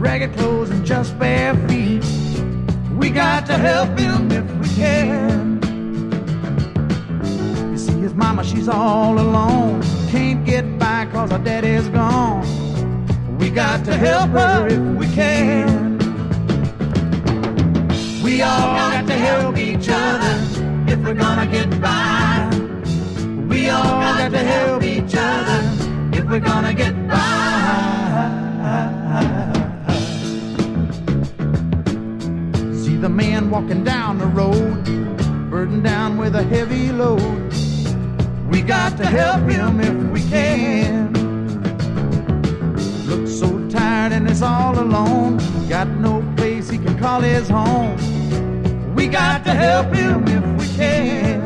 ragged clothes and just bare feet. We got to help him if we can. You see, his mama, she's all alone. Can't get by 'cause her daddy's gone. We got to help her if we can. We all got to help each other if we're gonna get by. We all got to help each other if we're gonna get by. See the man walking down the road, burdened down with a heavy load. We got to help him if we can. Looks so tired and is all alone, got no place he can call his home. We got to help him if we can.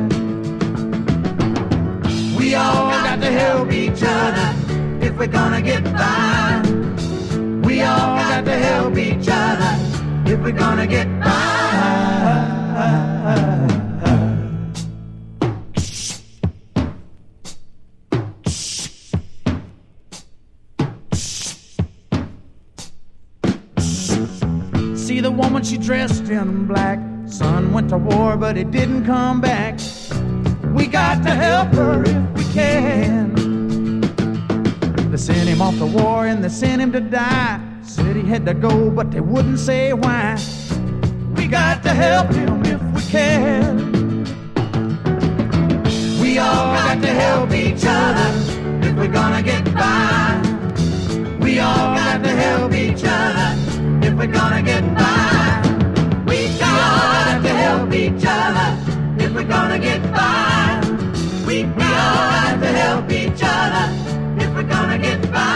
We all got to help each other if we're gonna get by. We all got to help each other if we're gonna get by. See the woman, she dressed in black. Son went to war, but he didn't come back. We got to help her if we can. They sent him off to war and they sent him to die. Said he had to go, but they wouldn't say why. We got to help him if we can. We all got to help each other if we're gonna get by. We all got to help each other if we're gonna get by. We all got to help each other if we're gonna get by. We all got to help each other if we're gonna get by.